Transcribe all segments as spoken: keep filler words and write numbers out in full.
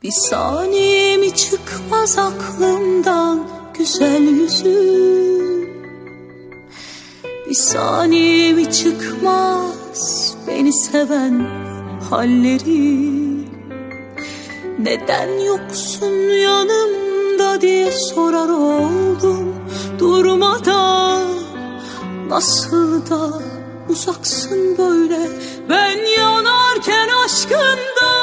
Bir saniye mi çıkmaz aklımdan güzel yüzün? Bir saniye mi çıkmaz beni seven halleri? Neden yoksun yanımda diye sorar oldum durmadan. Nasıl da uzaksın böyle ben yanarken aşkında.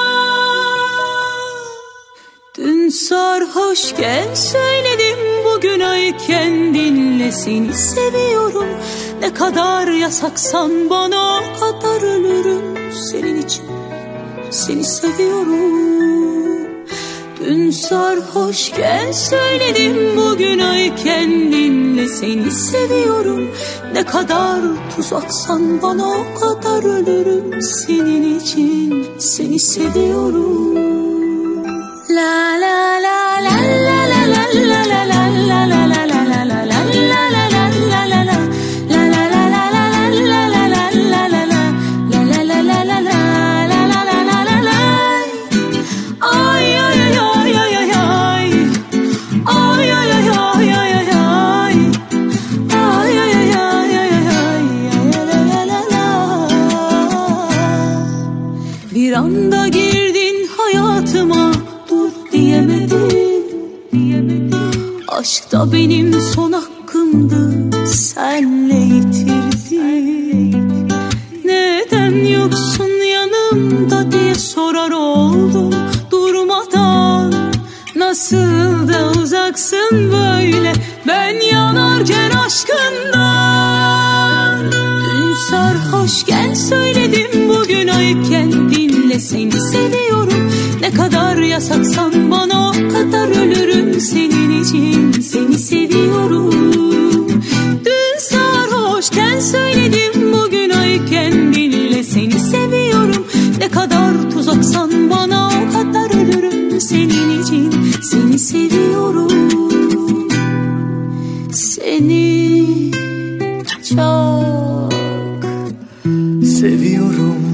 Dün sarhoşken söyledim, bugün ayıkken dinle, seni seviyorum. Ne kadar yasaksan bana o kadar ölürüm senin için, seni seviyorum. Dün sarhoşken söyledim, bugün ayıkken dinle, seni seviyorum. Ne kadar tuzaksan bana o kadar ölürüm senin için, seni seviyorum. La la la la la la la la la la la la la la la la la bir anda girdin hayatıma, dur diyemedim. Aşk da benim son hakkımdı, senle yitirdim. Neden yoksun yanımda diye sorar oldum durmadan. Nasıl da uzaksın böyle ben yanarken aşkından. Dün sarhoşken söyledim, bugün ayıkken dinle, seni seviyorum. Ne kadar yasaksan bana o kadar ölürüm senin için, seni seviyorum. Dün sarhoşken söyledim, bugün ayıkken dinle, seni seviyorum. Ne kadar tuzaksan bana o kadar ölürüm senin için, seni seviyorum. Seni çok seviyorum.